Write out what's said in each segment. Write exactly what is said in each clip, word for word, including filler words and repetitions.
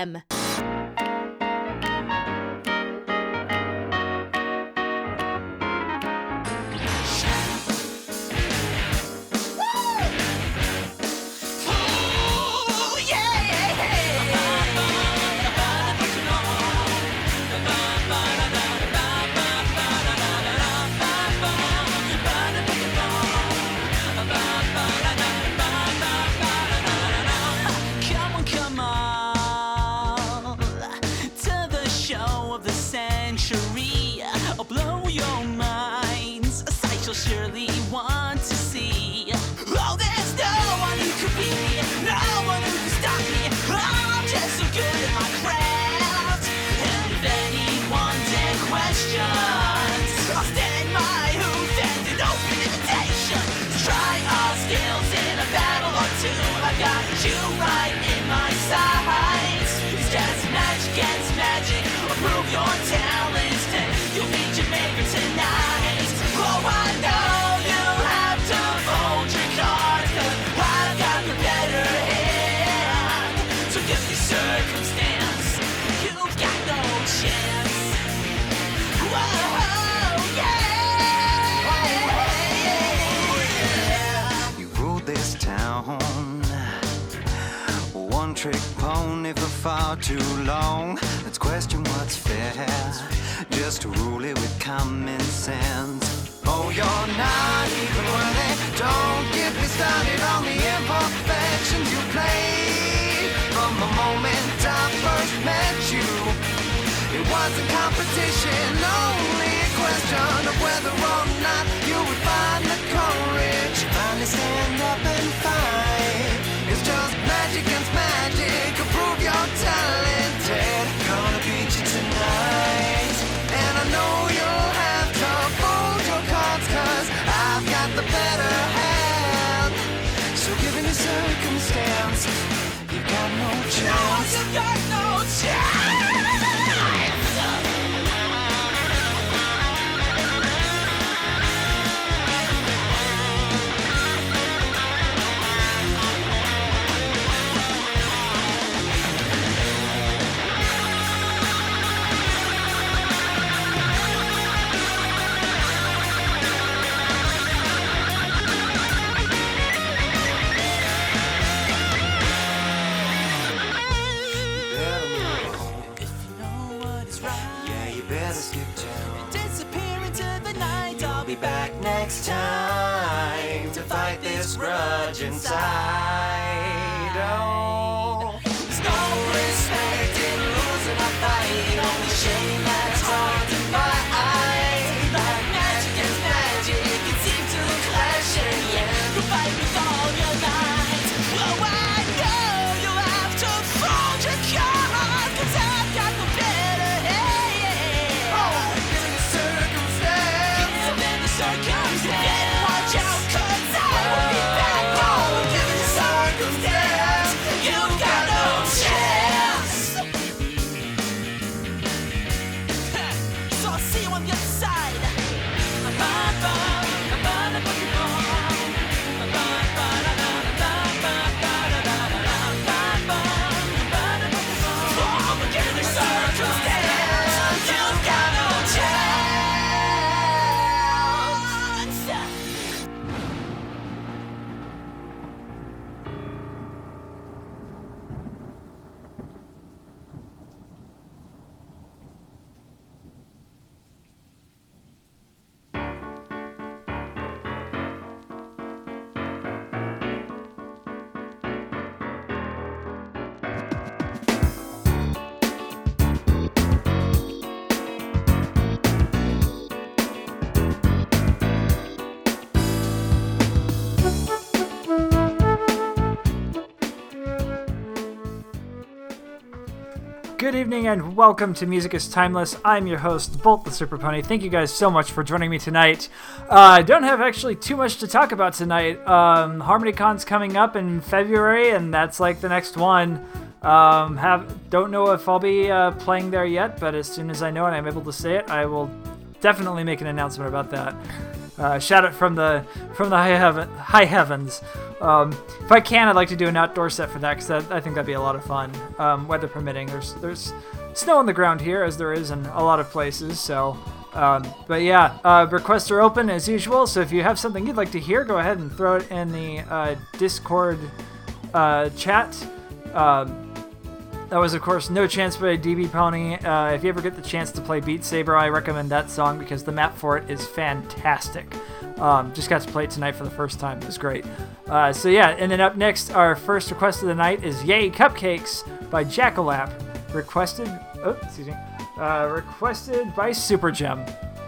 M. Surely want to see. Oh, there's no one who could be me, no one who can stop me. I'm just so good at my craft. And if anyone dare questions, I'll stand my hoof and an open invitation to try our skills in a battle or two. I've got you right in my sights. It's just magic against magic. Prove your talents, then you'll meet your maker tonight. Oh, I know you have to fold your cards, 'cause I've got the better hand. So give me circumstance, you've got no chance. Whoa, yeah, yeah. You ruled this town, one trick pony for far too long. Let's question what's fair, just to rule it with common sense. Oh, you're not even worthy. Don't get me started on the imperfections you played. From the moment I first met you, it wasn't competition, only a question of whether or not you would find the courage to finally stand up and fight. It's just magic against magic. Prove you're talented. Gonna beat you tonight, and I know you'll have to fold your cards, 'cause I've got the better hand. So given the circumstance, you've got no chance. You've got no chance. Back next time to fight this grudge inside. Oh, there's no respect in losing a fight, only shame that's hard to fight. Like magic against magic, it seems to clash in the end. You fight with all your might. Oh, I know you'll have to fold your cards, 'cause I've got the better hand. Oh, given the circumstance, given the circumstance, then watch out, 'cause I will be back home. Given the circumstance, you've got no chance. So I'll see you on the other side. Given the circumstance, you've got no chance. Good evening and welcome to Music is Timeless. I'm your host, Bolt the Super Pony. Thank you guys so much for joining me tonight. I uh, don't have actually too much to talk about tonight. Um, HarmonyCon's coming up in February, and that's like the next one. Um, have don't know if I'll be uh, playing there yet, but as soon as I know and I'm able to say it, I will definitely make an announcement about that. Uh, shout it from the from the high heaven high heavens. Um, if I can, I'd like to do an outdoor set for that because I think that'd be a lot of fun, um, weather permitting. There's there's snow on the ground here, as there is in a lot of places. So, um, but yeah, uh, requests are open as usual. So if you have something you'd like to hear, go ahead and throw it in the uh, Discord uh, chat. Um, That was, of course, No Chance by D B Pony. Uh, if you ever get the chance to play Beat Saber, I recommend that song because the map for it is fantastic. Um, just got to play it tonight for the first time. It was great. Uh, so yeah, and then up next, our first request of the night is Yay Cupcakes by Jackalap. Requested, oh, excuse me, uh, requested by Super Gem.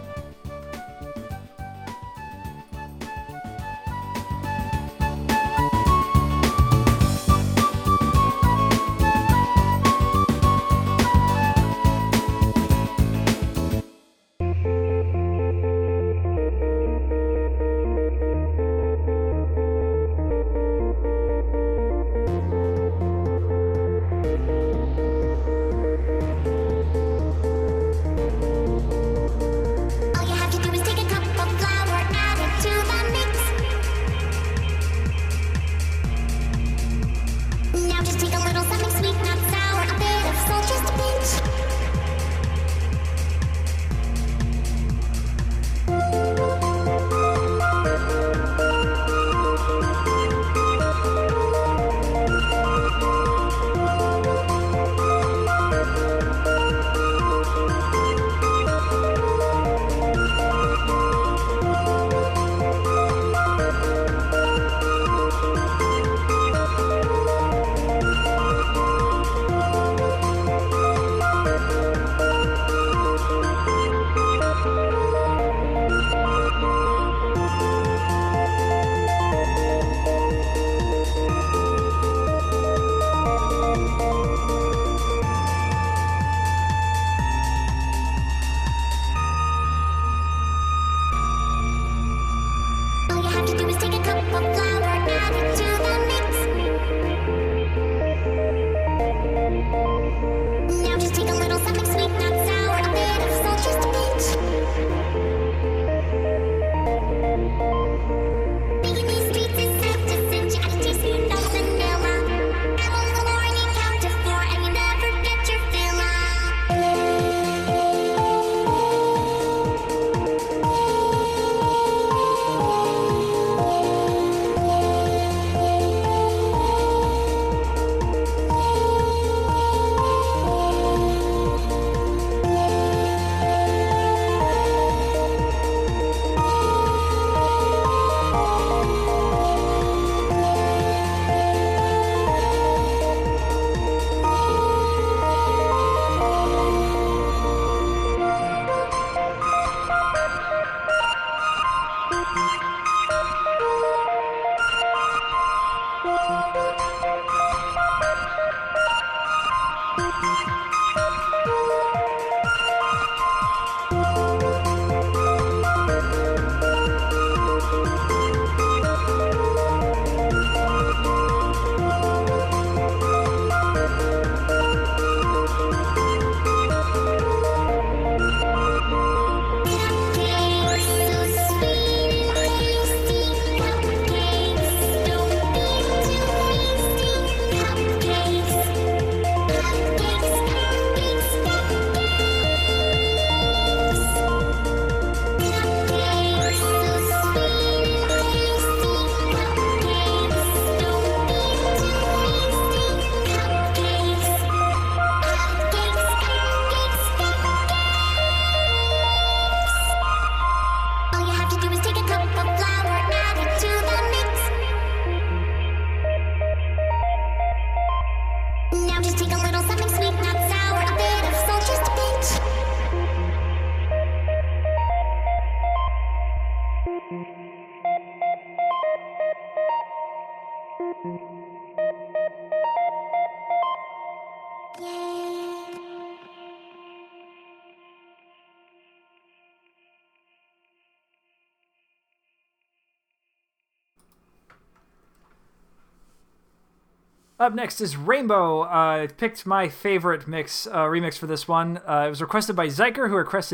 Up next is Rainbow. I uh, picked my favorite mix uh, remix for this one. Uh, it was requested by Zyker, who requested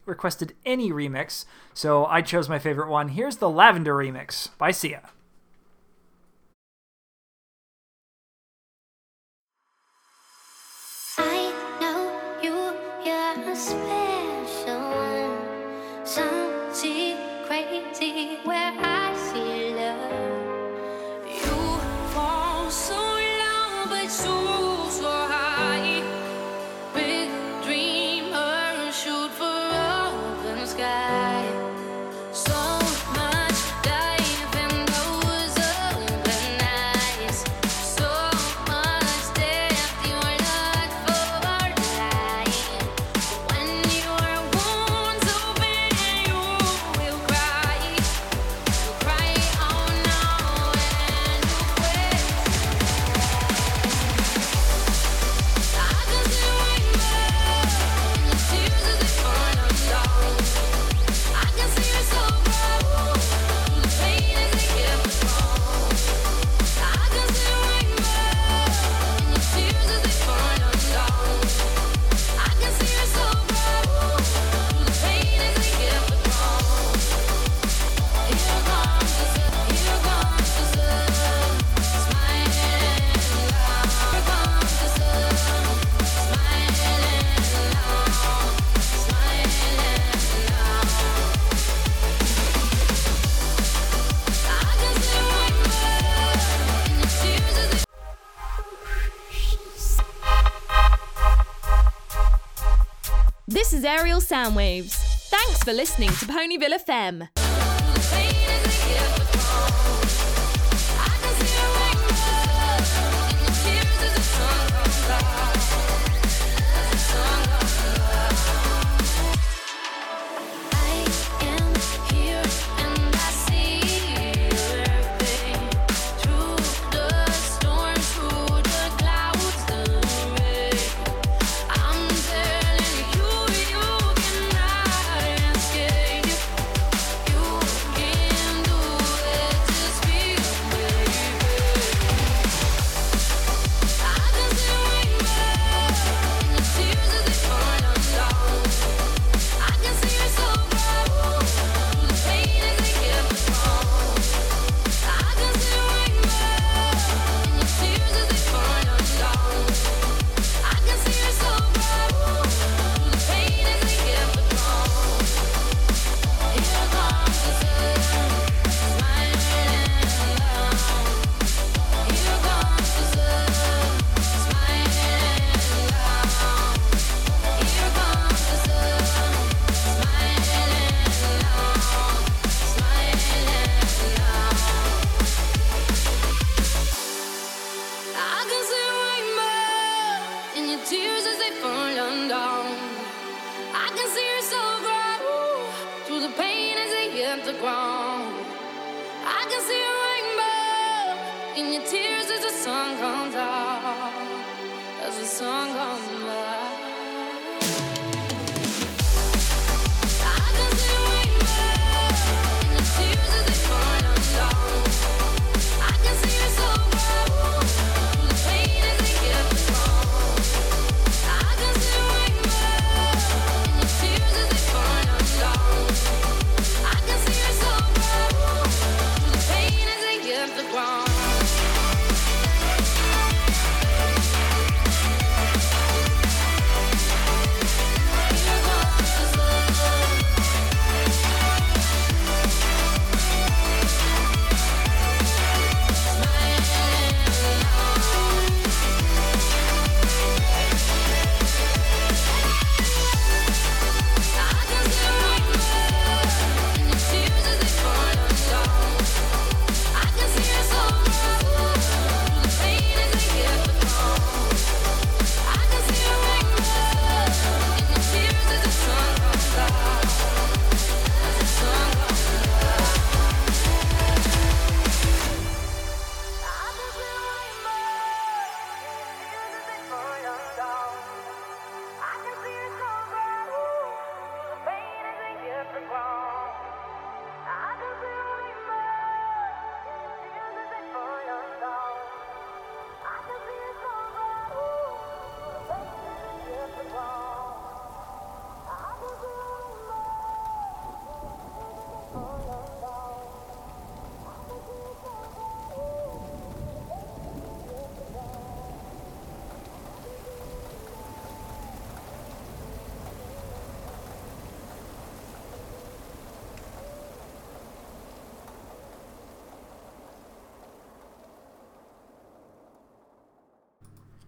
requested any remix, so I chose my favorite one. Here's the Lavender remix by Sia. I know you, you're special. Something crazy where I see love. You fall so low, but so, so high. Big dreamer, shoot for open sky. So much life in those open eyes. So much depth, you're not for life. When your wounds open, you will cry. You cry all now and you quit. I can see rainbow in your tears as they fall down. I can see your soul grow through the pain as they get wrong. I can see rainbow in your tears as they fall down. I can see your soul grow through the pain as they get wrong. Here comes the sun, here comes the sun, smiling loud. Here comes the sun, smiling loud, smiling loud. I can see rainbow in your tears as they This is Aerial Soundwaves. Thanks for listening to Ponyville F M. through the pain as they get wrong. I can see a rainbow in your tears as the sun comes out. As the sun comes out. I am here and I see your pain. Through the storm, through the clouds, the rain. I'm telling you, you cannot escape. You can do it, just feel, baby. I can see rainbow in your tears as they fall down. I can see your soul grow through the pain as they get wrong. I can see rainbow in your tears as they fall down. I can see your soul grow through the pain as they get wrong. Here comes the sun, smiling loud. Here comes the sun, smiling loud. Here comes the sun, smiling loud, smiling loud. I can see rainbow in your tears as they fall down. I can see your soul grow through the pain as they hit the ground. I can see a rainbow in your tears as the sun comes out. As the sun comes out. I can see a rainbow in your tears as they fall down. I can see your soul grow through the pain as they hit the ground. I can see a rainbow in your tears as they fall down. I can see your soul grow through the pain as they hit the ground.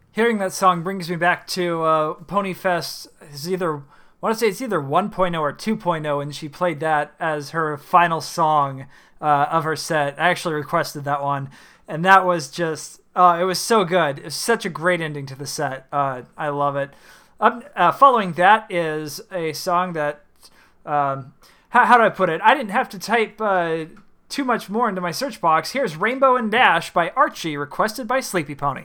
Hearing that song brings me back to uh, Pony Fest. Is either I want to say it's either one point oh or two point oh, and she played that as her final song uh, of her set. I actually requested that one, and that was just uh, it was so good. It was such a great ending to the set. Uh, I love it. Um, uh, following that is a song that um, how, how do I put it? I didn't have to type uh, too much more into my search box. Here's Rainbow and Dash by Archie, requested by Sleepy Pony.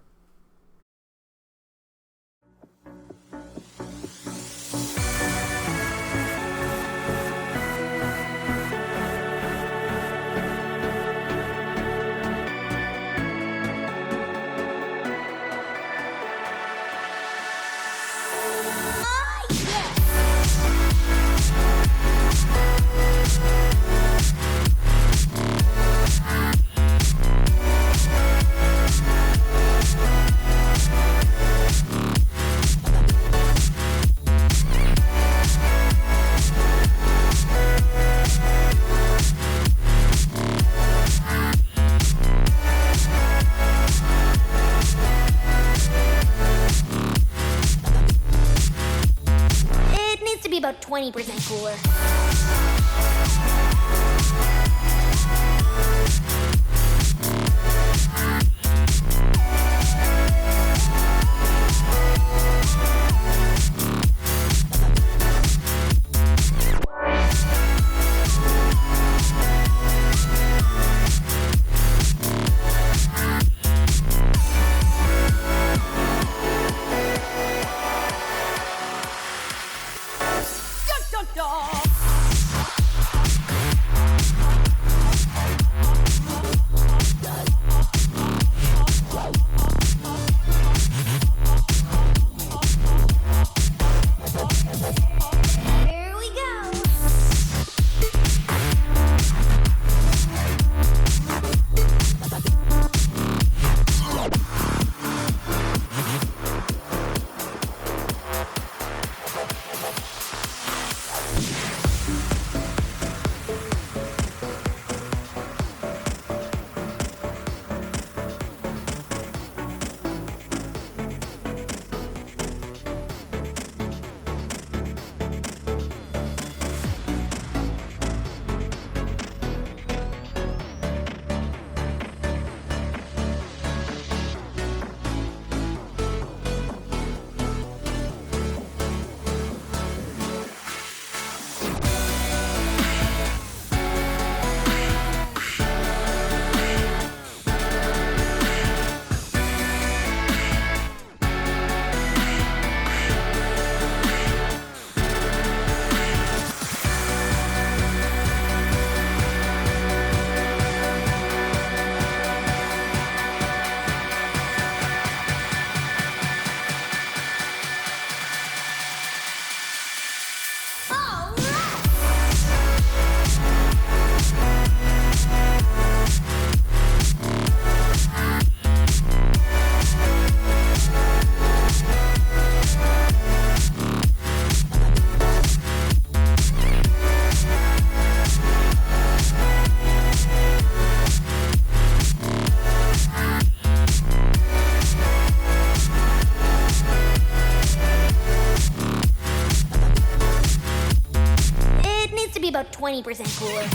It needs to be about twenty percent cooler. Here we go. It needs to be about twenty percent cooler.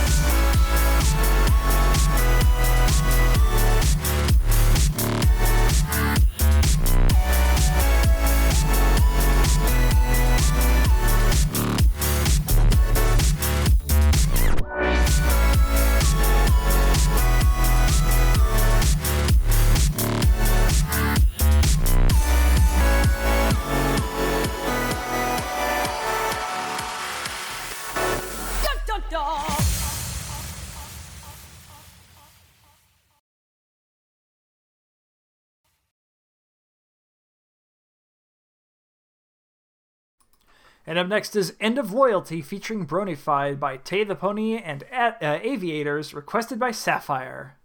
And up next is End of Loyalty featuring Bronified by Tay the Pony and uh, Aviators, requested by Sapphire.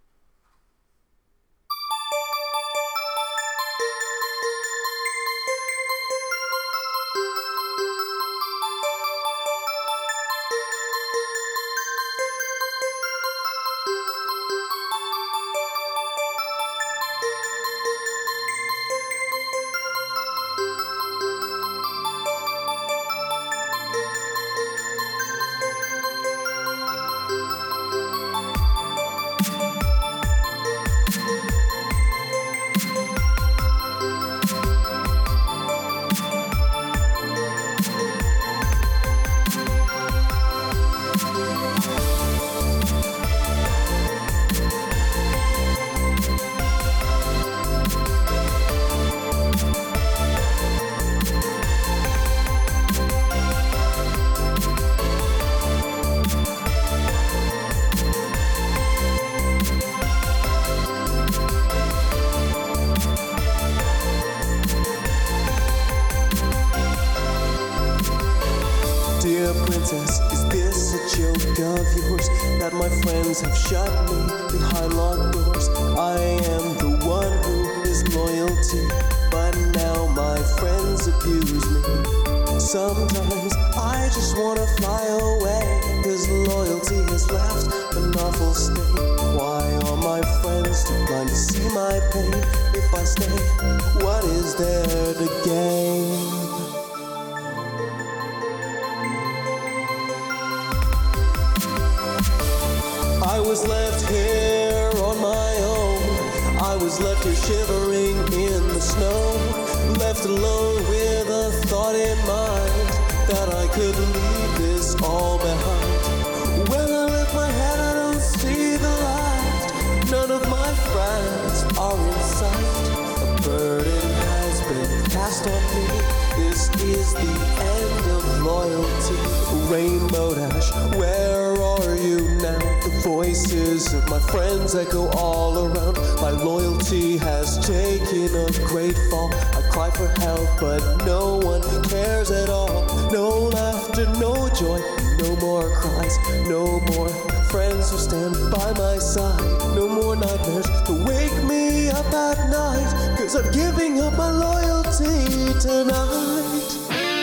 friends have shut me behind locked doors. I am the one who is loyalty, but now my friends abuse me. Sometimes I just wanna fly away, cause loyalty has left an awful state. Why are my friends too blind to see my pain? If I stay, what is there to gain? I was left here on my own. I was left here shivering in the snow, left alone with a thought in mind that I could leave this all behind. When I lift my head, I don't see the light. None of my friends are in sight. A burden has been cast on me. This is the end of loyalty. Rainbow Dash, where are you now? The voices of my friends echo all around. My loyalty has taken a great fall. I cry for help, but no one cares at all. No laughter, no joy, no more cries, no more friends who stand by my side. No more nightmares to wake me up at night, cause I'm giving up my loyalty tonight.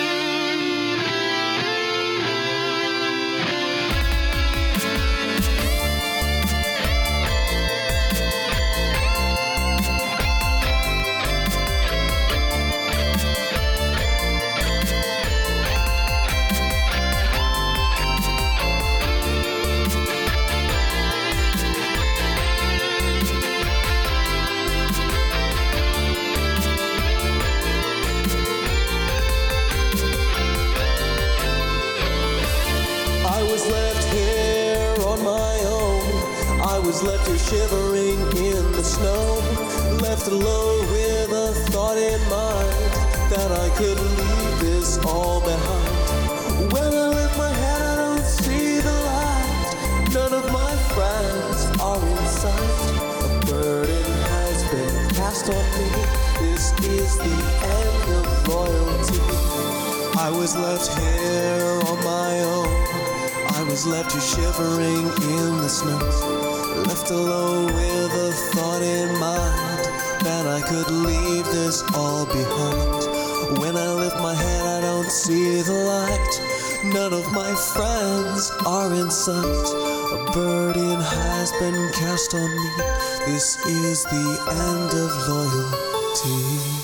Left here shivering in the snow, left alone with a thought in mind that I could leave this all behind. When I lift my head, I don't see the light. None of my friends are in sight. A burden has been cast on me. This is the end of loyalty. I was left here on my own. I was left here shivering in the snow, left alone with a thought in mind that I could leave this all behind. When I lift my head, I don't see the light. None of my friends are in sight. A burden has been cast on me. This is the end of loyalty.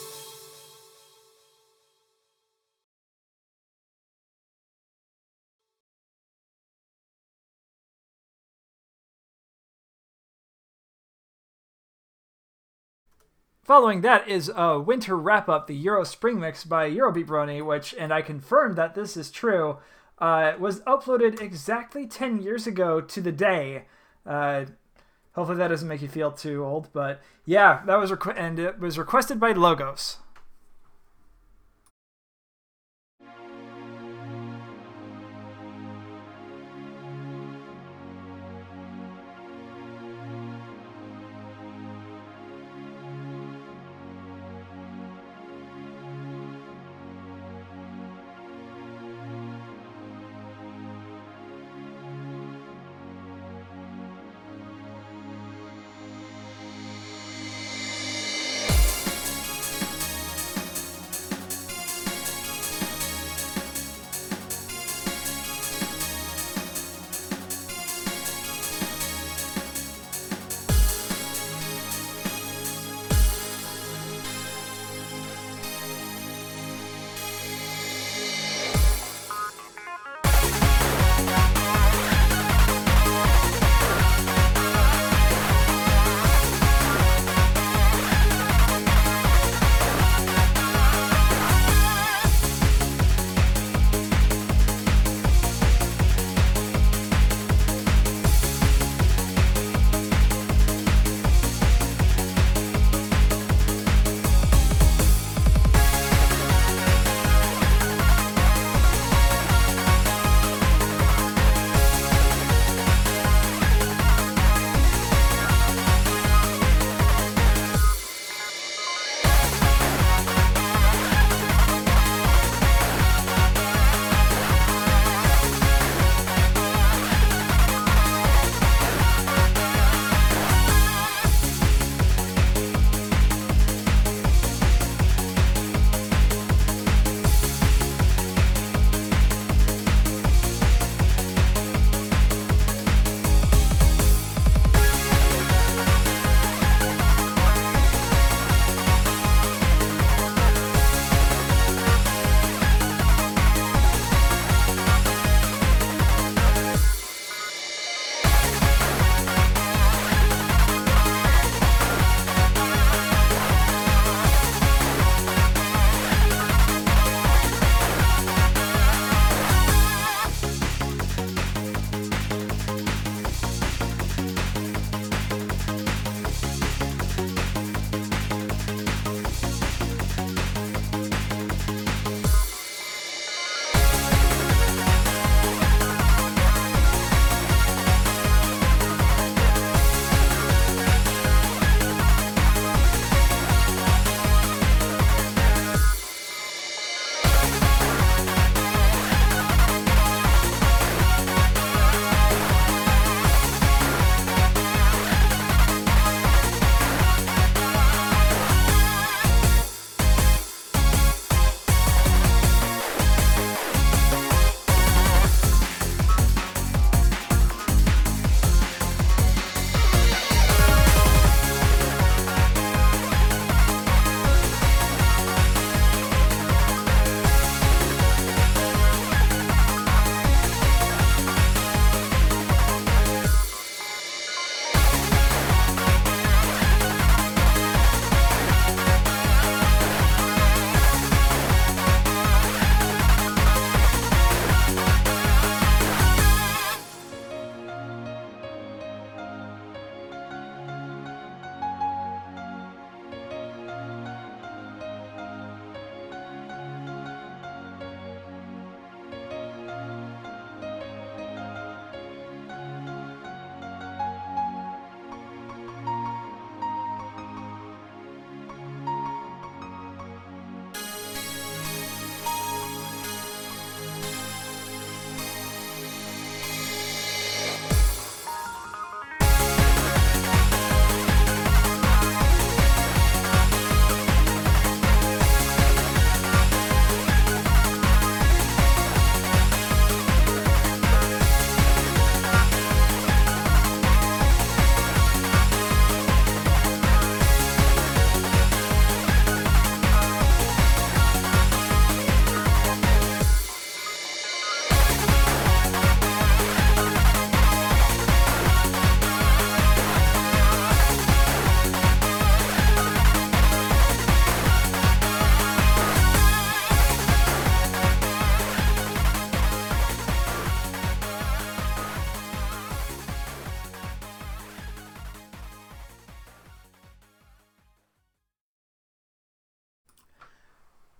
Following that is a winter wrap-up, the Euro Spring Mix by Eurobeat Brony, which, and I confirmed that this is true, uh, was uploaded exactly ten years ago to the day. Uh, hopefully that doesn't make you feel too old, but yeah, that was requ- and it was requested by Logos.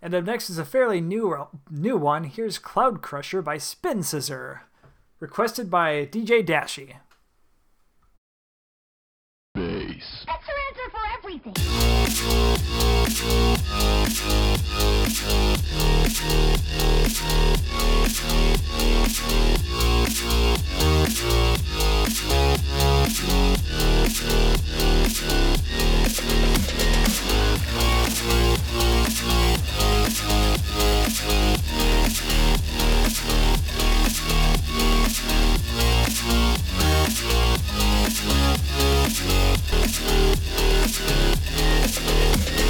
And up next is a fairly new new one. Here's Cloud Crusher by Spin Scissor, requested by D J Dashy. Bass. That's her answer for everything.